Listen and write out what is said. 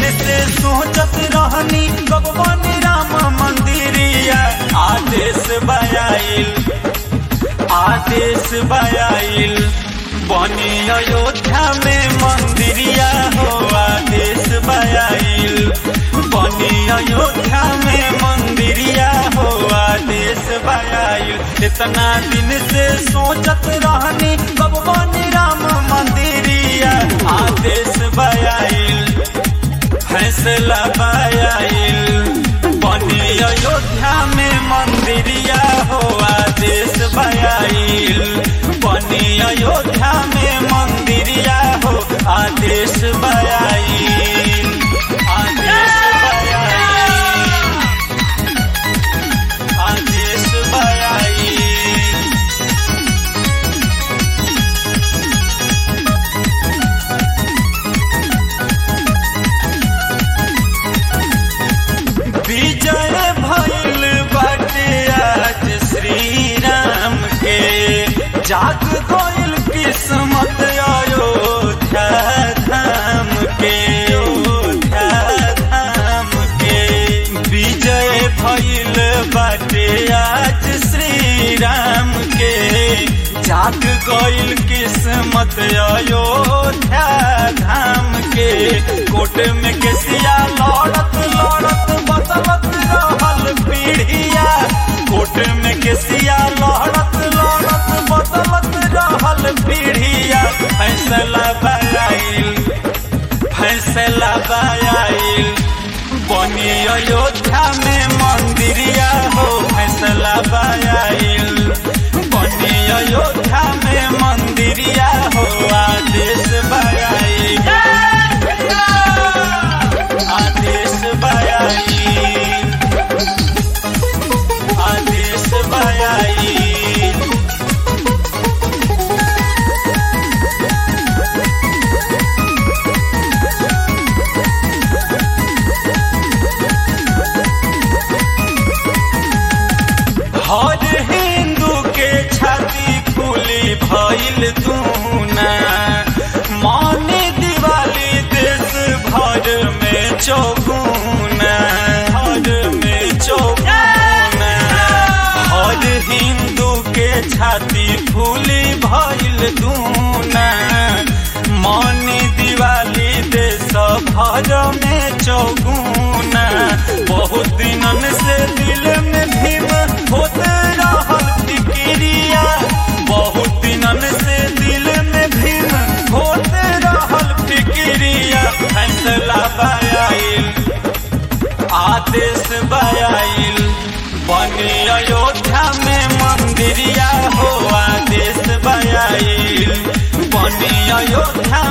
से सोचत रहनी कब बनी राम मंदिरिया। आदेश बयाइल बनी अयोध्या में मंदिरिया हो। आदेश बयाइल बनी अयोध्या में मंदिरिया हो। आदेश बयाइल इतना दिन से सोचत रहनी कब बनी राम मंदिरिया। आदेश बयाइल फैसला बयाइल बनी अयोध्या में मंदिरिया हो। आदेश बयाइल बनी अयोध्या में मंदिरिया हो। आदेश बयाइल आदेश बयाइल विजय भइल बाटे आज श्री राम के। जाग गइल किस्मत अयोध्या धाम के। अयोध्या धाम के विजय भइल बाटे आज श्री राम के। जाग गइल किस्मत अयोध्या धाम के। कोर्ट में केसिया लड़त लड़त बदलत रहल पीढ़िया। कोर्ट में केसिया लड़त लड़त बदलत रहल पीढ़िया। फैसला बयाइल बनी अयोध्या में मंदिरिया हो। फैसला बयाइल बनी अयोध्या में मंदिरिया हो। आदेश बयाइल आदेश बयाइल आदेश बयाइल हर हिंदू के छाती फूली भइल दूना। मानी दिवाली देश भर में चौगुना। हर हिंदू के छाती फूली भइल दूना। मानी दिवाली देश भर में चौगुना। बहुत दिनन से दिल में भीम होत रहल फिकिरिया। बहुत दिनन से दिल में भीम होत रहल फिकिरिया। फैसला बयाइल आदेश बयाइल बनी अयोध्या में मंदिरिया हो। आदेश बयाइल बनी अयोध्या